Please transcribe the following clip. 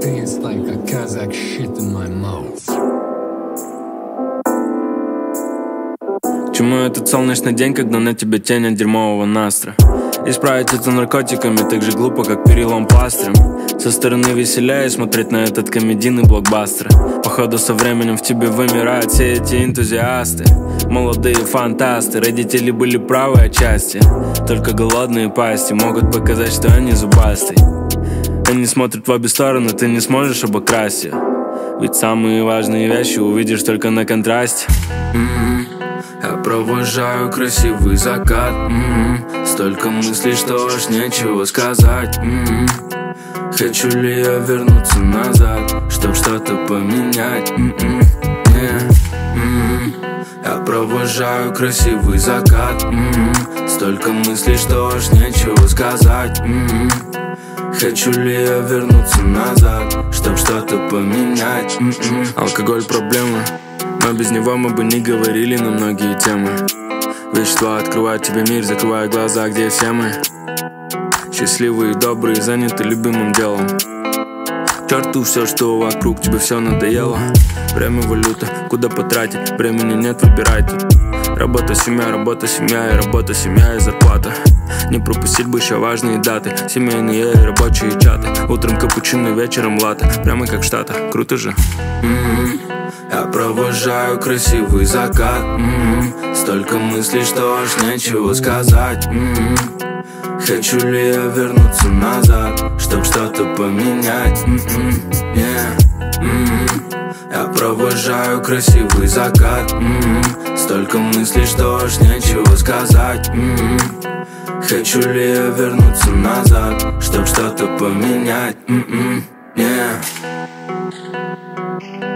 tastes like a Kazakh shit in my mouth. Чему этот солнечный день, когда на тебе тень от дерьмового настра? Исправить это наркотиками так же глупо, как перелом пластырем. Со стороны веселее смотреть на этот комедийный блокбастер. Походу со временем в тебе вымирают все эти энтузиасты. Молодые фантасты, родители были правы отчасти. Только голодные пасти могут показать, что они зубастые. Они смотрят в обе стороны, ты не сможешь обокрасть их. Ведь самые важные вещи увидишь только на контрасте. Я провожаю красивый закат. Столько мыслей, что аж нечего сказать. Хочу ли я вернуться назад, чтоб что-то поменять? Я провожаю красивый закат. Столько мыслей, что аж нечего сказать. Хочу ли я вернуться назад, чтоб что-то поменять? Алкоголь проблема, но без него мы бы не говорили на многие темы. Вещества открывают тебе мир, закрывая глаза, где все мы. Счастливые, добрые, заняты любимым делом. К черту все, что вокруг, тебе все надоело. Время валюта, куда потратить, времени нет, выбирай тут. Работа, семья и работа, семья и зарплата. Не пропустить бы еще важные даты, семейные и рабочие чаты. Утром капучино, вечером латте, прямо как в Штатах, круто же. Я провожаю красивый закат. Столько мыслей, что аж нечего сказать. Хочу ли я вернуться назад, чтоб что-то поменять? Я провожаю красивый закат. Столько мыслей, что аж нечего сказать. Хочу ли я вернуться назад, чтоб что-то поменять?